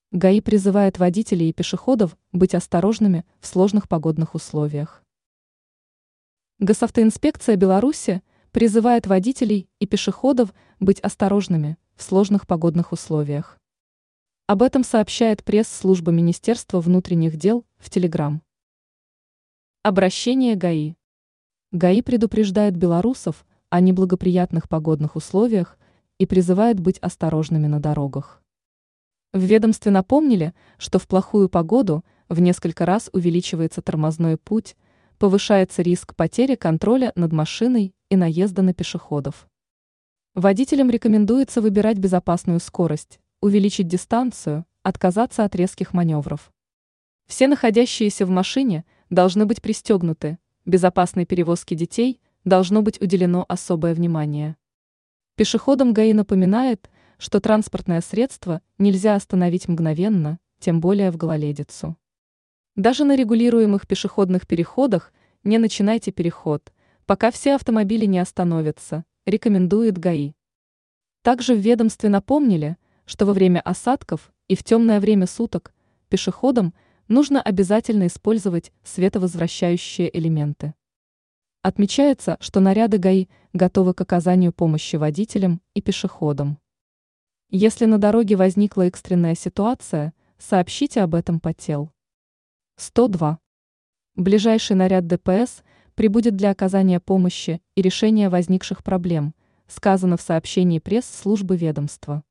ГАИ призывает водителей и пешеходов быть осторожными в сложных погодных условиях. Госавтоинспекция Беларуси призывает водителей и пешеходов быть осторожными в сложных погодных условиях. Об этом сообщает пресс-служба Министерства внутренних дел в Телеграм. Обращение ГАИ. ГАИ предупреждает белорусов о неблагоприятных погодных условиях и призывает быть осторожными на дорогах. В ведомстве напомнили, что в плохую погоду в несколько раз увеличивается тормозной путь, повышается риск потери контроля над машиной и наезда на пешеходов. Водителям рекомендуется выбирать безопасную скорость, увеличить дистанцию, отказаться от резких маневров. Все находящиеся в машине должны быть пристегнуты, безопасной перевозке детей должно быть уделено особое внимание. Пешеходам ГАИ напоминает, что транспортное средство нельзя остановить мгновенно, тем более в гололедицу. Даже на регулируемых пешеходных переходах не начинайте переход, пока все автомобили не остановятся, рекомендует ГАИ. Также в ведомстве напомнили, что во время осадков и в темное время суток пешеходам нужно обязательно использовать световозвращающие элементы. Отмечается, что наряды ГАИ готовы к оказанию помощи водителям и пешеходам. Если на дороге возникла экстренная ситуация, сообщите об этом по тел. 102. Ближайший наряд ДПС прибудет для оказания помощи и решения возникших проблем, сказано в сообщении пресс-службы ведомства.